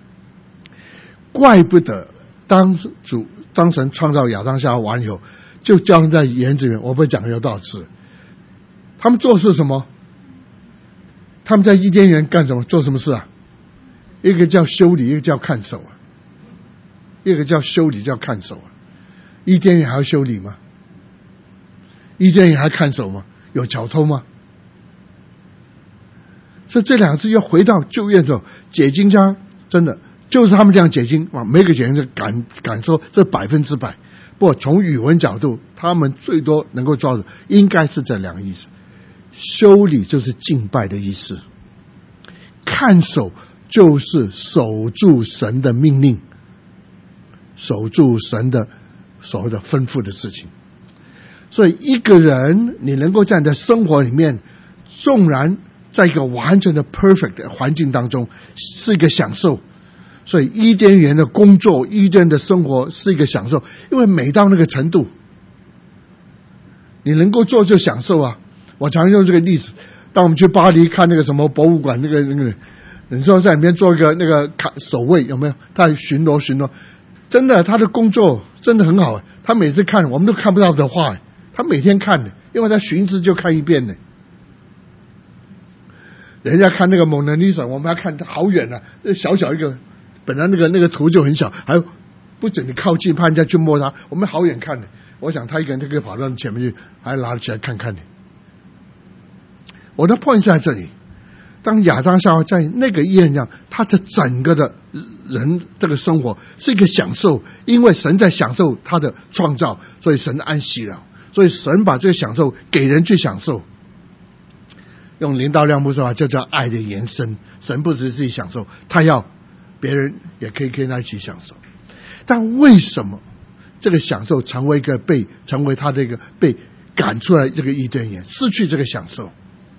怪不得当主当神创造亚当夏娃完以后，就叫他们在园子里面，我不会讲有多少次。他们做事什么？他们在伊甸园干什么？做什么事啊？一个叫修理，一个叫看守啊。一个叫修理，叫看守啊。伊甸园还要修理吗？伊甸园还看守吗？有小偷吗？所以这两个字要回到旧约的时候，解经家真的就是他们这样解经啊，每个解经家敢敢说这百分之百。不过从语文角度，他们最多能够抓住应该是这两个意思。修理就是敬拜的意思，看守就是守住神的命令，守住神的所谓的吩咐的事情。所以一个人你能够在你的生活里面，纵然在一个完全的 perfect 的环境当中是一个享受，所以伊甸园的工作，伊甸的生活是一个享受，因为美到那个程度，你能够做就享受啊。我常用这个例子，当我们去巴黎看那个什么博物馆，那个那个，你说在里面做一个那个看守卫有没有？他巡逻巡逻，真的他的工作真的很好，他每次看我们都看不到的画，他每天看的，因为他巡一次就看一遍呢。人家看那个蒙娜丽莎，我们要看好远啊，小小一个，本来那个那个图就很小，还不准你靠近，怕人家去摸它，我们好远看的。我想他一个人他可以跑到你前面去，还拿起来看看你。我的 point 是在这里，当亚当夏娃在那个伊甸上，他的整个的人这个生活是一个享受，因为神在享受他的创造，所以神安息了，所以神把这个享受给人去享受。用林道亮牧师的话，就叫爱的延伸。神不只是自己享受，他要别人也可以跟他一起享受。但为什么这个享受成为一个被成为他的一个被赶出来这个伊甸园，失去这个享受？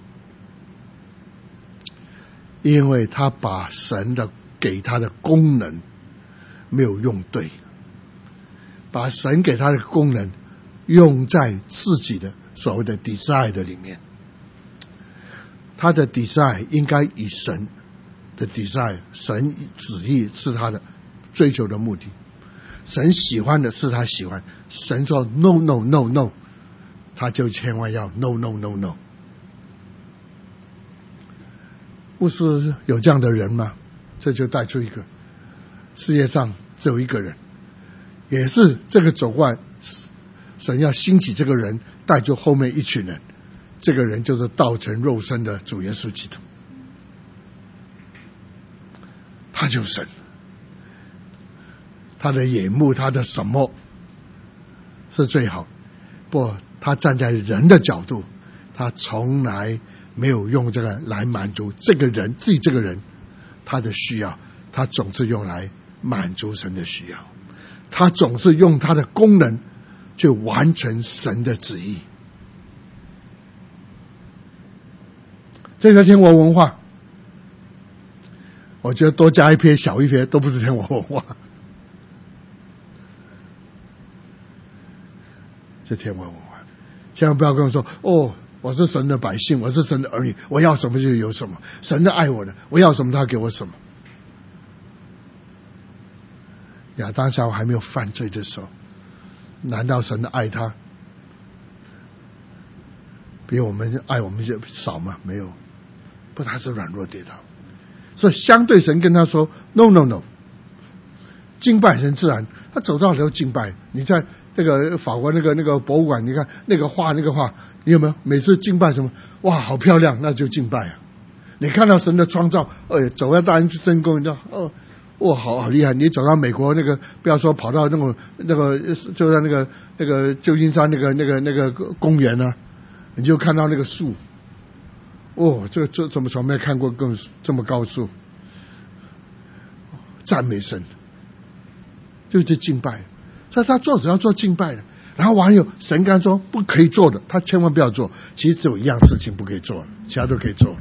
因为他把神的给他的功能没有用对，把神给他的功能用在自己的所谓的 desire 的里面。他的 desire 应该以神的 desire， 神旨意是他的追求的目的，神喜欢的是他喜欢，神说 no no no no， 他就千万要 no no no no。不是有这样的人吗？这就带出一个世界上只有一个人，也是这个走过来，神要兴起这个人，带出后面一群人，这个人就是道成肉身的主耶稣基督，他就是神，他的眼目，他的什么是最好？不，他站在人的角度，他从来没有用这个来满足这个人自己这个人他的需要，他总是用来满足神的需要，他总是用他的功能去完成神的旨意。这个天国文化，我觉得多加一撇小一撇都不是天国文化，这天国文化。千万不要跟我说哦，我是神的百姓，我是神的儿女，我要什么就有什么，神的爱我的，我要什么他给我什么。亚当夏娃还没有犯罪的时候，难道神的爱他比我们爱我们就少吗？没有，不，他是软弱跌倒， 所以相对神跟他说 no no no， 敬拜神自然他走到头敬拜。你在这个法国那个那个博物馆，你看那个画那个画，你有没有每次敬拜什么？哇，好漂亮，那就敬拜啊！你看到神的创造，哎，走到大英真宫，你知道哦，哇，好好厉害！你走到美国那个，不要说跑到那种那个，就在那个那个旧金山那个那个那个公园啊，你就看到那个树，哦，这个这怎么从没看过更这么高树？赞美神，就是敬拜。所以他做只要做敬拜的，然后完有神跟他说不可以做的，他千万不要做。其实只有一样事情不可以做，其他都可以做。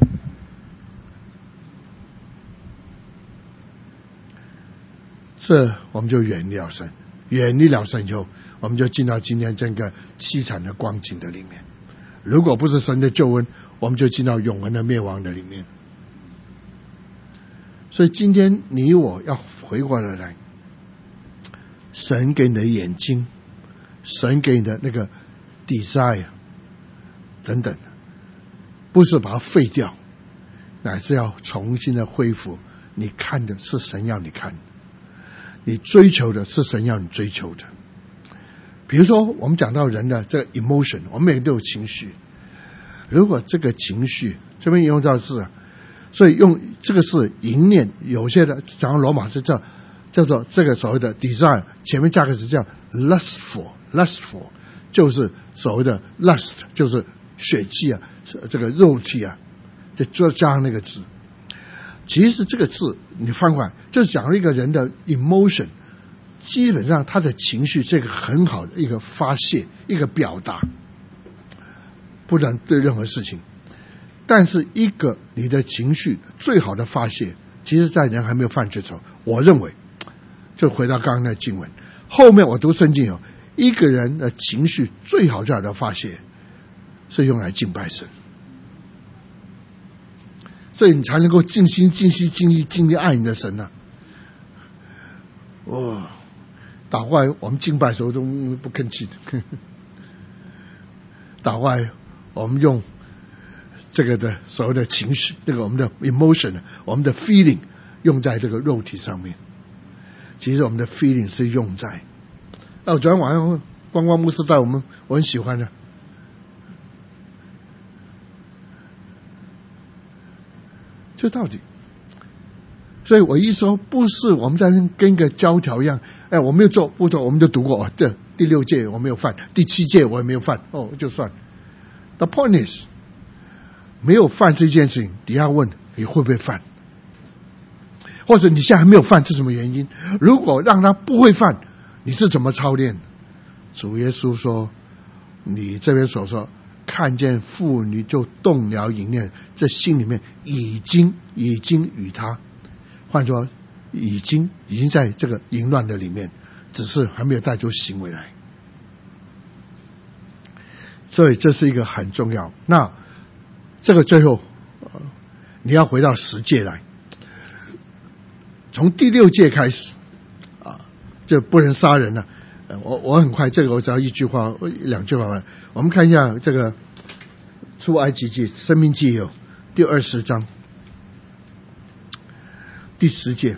这我们就远离了神，远离了神以后，我们就进到今天这个凄惨的光景的里面。如果不是神的救恩，我们就进到永恒的灭亡的里面。所以今天你我要回过来，神给你的眼睛，神给你的那个 desire 等等，不是把它废掉，乃是要重新的恢复。你看的是神要你看的，你追求的是神要你追求的。比如说我们讲到人的这个 emotion， 我们每个人都有情绪，如果这个情绪这边用到字，所以用这个是淫念，有些的讲到罗马是叫叫做这个所谓的 desire， 前面加个词叫 lustful， lustful 就是所谓的 lust， 就是血气啊，这个肉体啊，就加上那个字。其实这个字你翻过来就是讲了一个人的 emotion， 基本上他的情绪这个很好的一个发泄，一个表达，不能对任何事情。但是一个你的情绪最好的发泄，其实在人还没有犯罪的时候，我认为就回到刚刚的经文后面，我读圣经有一个人的情绪最好最好的发泄是用来敬拜神，所以你才能够尽心尽心尽力尽力爱你的神啊。哦，打怪我们敬拜的时候都不吭气的，打怪我们用这个的所谓的情绪，这个我们的 emotion， 我们的 feeling 用在这个肉体上面。其实我们的 feeling 是用在，哦，昨天晚上光光牧师带我们，我很喜欢的。这到底，所以我一说不是我们在跟一个教条一样，哎，我没有做，不做我们就读过，哦，这第六届我没有犯，第七届我也没有犯，哦，就算。The point is， 没有犯这件事情，底下问你会不会犯，或者你现在还没有犯，是什么原因？如果让他不会犯，你是怎么操练？主耶稣说，你这边所说看见妇女就动了淫念，这心里面已经已经与他，换说已经已经在这个淫乱的里面，只是还没有带出行为来。所以这是一个很重要。那这个最后，呃、你要回到十诫来，从第六诫开始啊，就不能杀人了。呃、我我很快，这个我只要一句话两句话。我们看一下这个出埃及记、申命记有第二十章第十诫。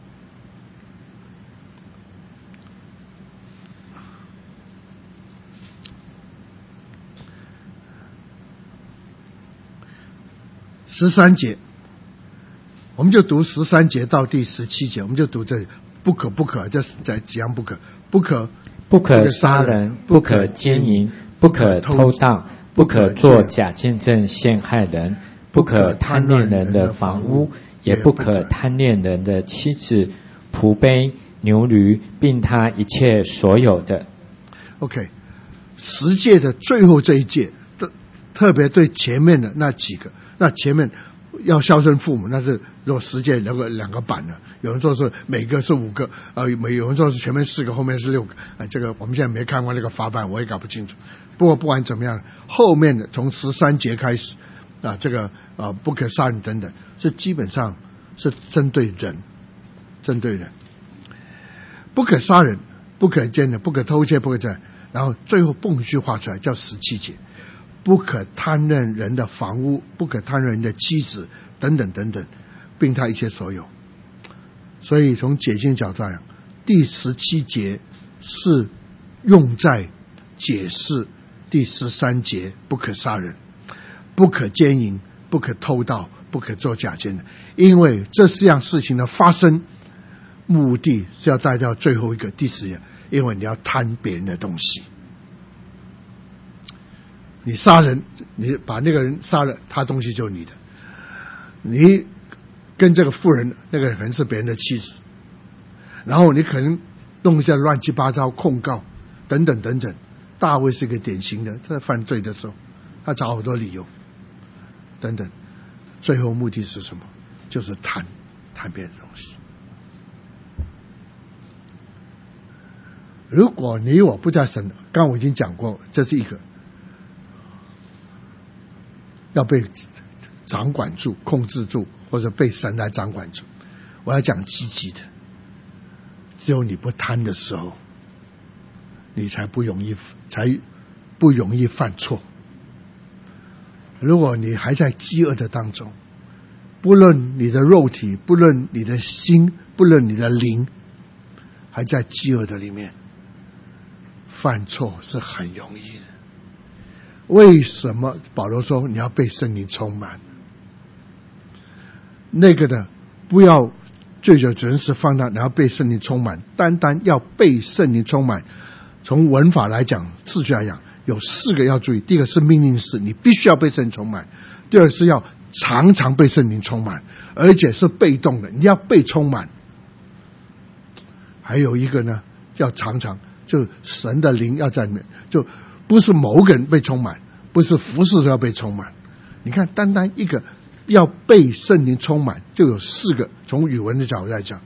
十三节，我们就读十三节到第十七节，我们就读这不可不可，这在几样不可，不可不可杀人，不可奸淫，不可偷盗，不可作假见证陷害人，不可贪恋人的房屋，也不可贪恋人的妻子、仆婢、牛驴，并他一切所有的。 OK， 十诫的最后这一诫，特别对前面的那几个，那前面要孝顺父母，那是如果十诫两个两个版呢，有人说是每个是五个，呃，有人说是前面四个，后面是六个，呃，这个我们现在没看过那个法版，我也搞不清楚。不过不管怎么样，后面的从十三节开始啊，这个呃不可杀人等等，是基本上是针对人，针对人，不可杀人，不可奸人，不可偷窃，不可这样，然后最后蹦一句话出来，叫十七节。不可贪恋人的房屋，不可贪恋人的妻子，等等等等， 并他一切所有。所以从解经角度来讲，第十七节是用在解释第十三节不可杀人、不可奸淫、不可偷盗、不可作假见的，因为这四样事情的发生目的是要带到最后一个第十节，因为你要贪别人的东西。你杀人，你把那个人杀了，他东西就是你的。你跟这个妇人，那个人是别人的妻子，然后你可能弄一下乱七八糟控告等等等等。大卫是一个典型的，在犯罪的时候他找好多理由等等，最后目的是什么？就是贪贪别人的东西。如果你我不在神，刚刚我已经讲过，这是一个要被掌管住、控制住，或者被神来掌管住。我要讲积极的，只有你不贪的时候，你才不容易才不容易犯错。如果你还在饥饿的当中，不论你的肉体，不论你的心，不论你的灵，还在饥饿的里面，犯错是很容易的。为什么保罗说你要被圣灵充满？那个的不要醉酒只是放大，你要被圣灵充满，单单要被圣灵充满。从文法来讲，次序来讲，有四个要注意。第一个是命令式，你必须要被圣灵充满；第二是要常常被圣灵充满，而且是被动的，你要被充满。还有一个呢，叫常常，就神的灵要在里面，就不是某个人被充满，不是服侍要被充满。你看，单单一个要被圣灵充满，就有四个。从语文的角度来讲，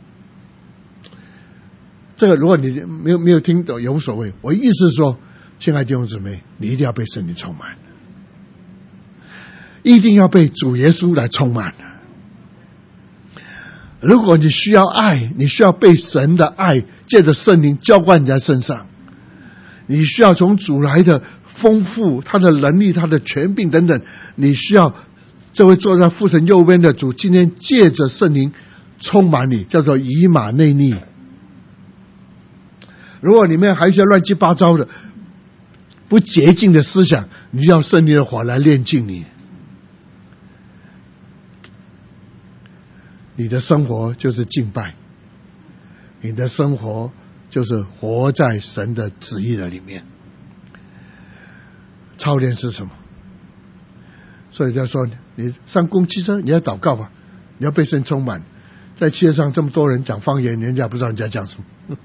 这个如果你没有没有听懂也无所谓。我意思是说，亲爱的弟兄姊妹，你一定要被圣灵充满，一定要被主耶稣来充满。如果你需要爱，你需要被神的爱借着圣灵浇灌你在身上，你需要从主来的丰富，他的能力，他的权柄等等，你需要这位坐在父神右边的主今天借着圣灵充满你，叫做以马内利。如果里面还有一些乱七八糟的不洁净的思想，你就要圣灵的火来炼净你。你的生活就是敬拜，你的生活就是活在神的旨意的里面。操练是什么？所以就说你上公汽车，你要祷告吧，你要被神充满。在汽车上这么多人讲方言，人家不知道人家讲什么。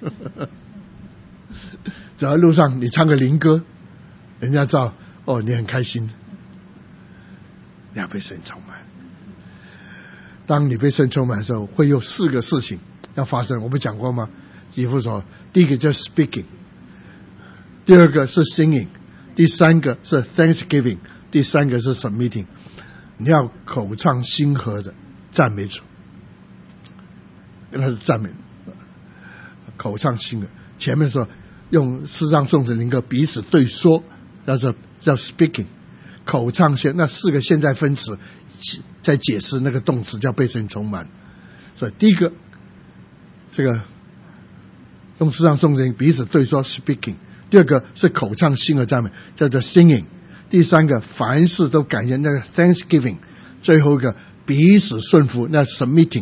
走在路上你唱个灵歌，人家知道哦你很开心。你要被神充满。当你被圣充满的时候，会有四个事情要发生。我不讲过吗？几乎说，第一个叫 speaking， 第二个是 singing， 第三个是 thanksgiving， 第三个是 submitting。你要口唱心和的赞美主，那是赞美，口唱心和。前面说用诗章颂词灵歌彼此对说，叫做叫 speaking， 口唱先。那四个现在分词在解释那个动词叫被圣充满。所以第一个，这个用诗章颂词彼此对说 speaking， 第二个是口唱心和赞美，叫做 singing， 第三个凡事都感谢，那个 thanksgiving， 最后一个彼此顺服，那 submitting。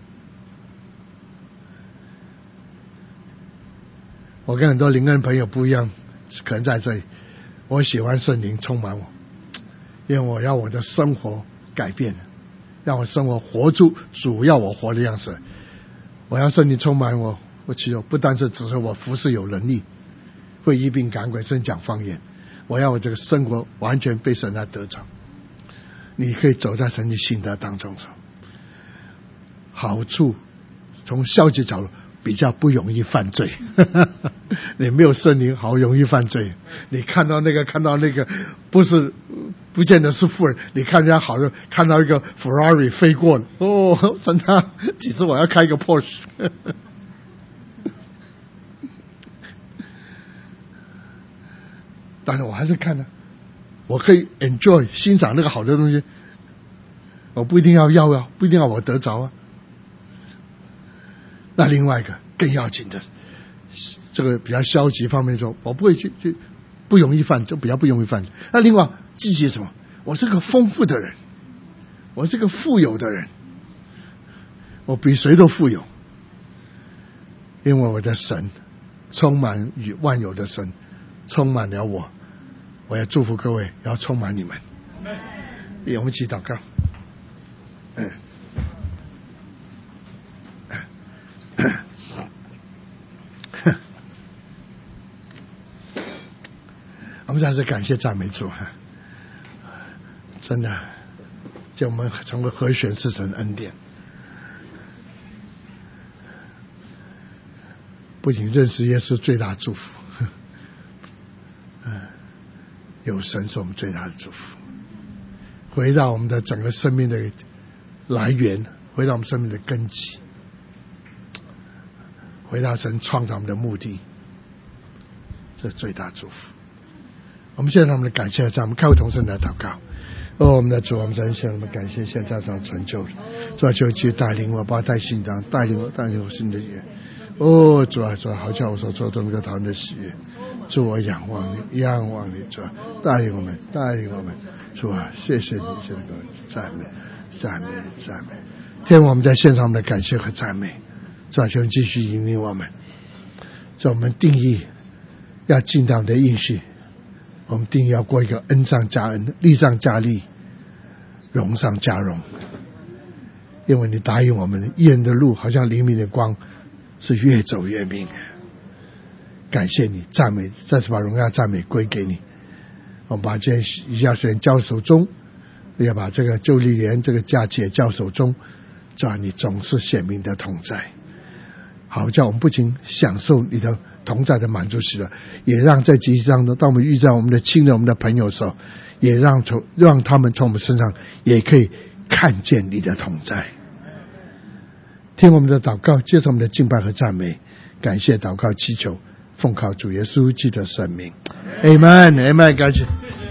我跟很多灵恩朋友不一样，可能在这里，我喜欢圣灵充满我，因为我要我的生活改变，让我生活活出主要我活的样式。我要圣灵充满我，我其实不单是只是我服侍有能力，会医病赶鬼，甚至讲方言。我要我这个生活完全被神来得着。你可以走在神的信德当中走，好处从消极角度比较不容易犯罪。你没有圣灵好容易犯罪。你看到那个看到那个不是不见得是富人，你看人家好像看到一个 Ferrari 飞过了，哦，神啊，其实我要开一个 Porsche。 但是我还是看呢，我可以 enjoy 欣赏那个好的东西， 我不一定要要啊，不一定要我得着啊。那另外一个更要紧的，这个比较消极方面说，我不会去去不容易犯，就比较不容易犯。那另外积极什么？我是个丰富的人，我是个富有的人，我比谁都富有，因为我的神充满与万有的神充满了我。我要祝福各位，要充满你们。我们一起祷告。嗯，我们再次感谢赞美主，真的，叫我们成为和弦是神恩典。不仅认识耶稣最大的祝福，嗯，有神是我们最大的祝福。回到我们的整个生命的来源，回到我们生命的根基，回到神创造我们的目的，这是最大的祝福。我们现在让我们的感谢在我们开会同声来祷告。哦，我们的主，我们真向我们感谢现在上成就，主啊，求去带领我，把我带心脏，带领我，带领我新的约。哦，主啊，主啊，好叫我所做的那个讨人的喜悦。主，我仰望你，仰望你，主啊，带领我们，带领我们。主啊，谢谢你，谢谢你，赞美，赞美，赞美。天父，我们在献上我们的感谢和赞美。主啊，求你继续引领我们。主，我们定义要尽到我们的应许，我们定义要过一个恩上加恩，利上加利，荣上加荣。因为你答应我们，一人的路好像黎明的光，是越走越明。感谢你，赞美，再次把荣耀赞美归给你。我们把这以下时间交手中，要把这个旧历年这个假期交手中，这样你总是显明的同在。好，叫我们不仅享受你的同在的满足喜乐，也让在集上呢，当我们遇到我们的亲人、我们的朋友的时候，也让从让他们从我们身上也可以看见你的同在。听我们的祷告，接受我们的敬拜和赞美，感谢祷告祈求，奉靠主耶稣基督的圣名 ，Amen，Amen， 感谢。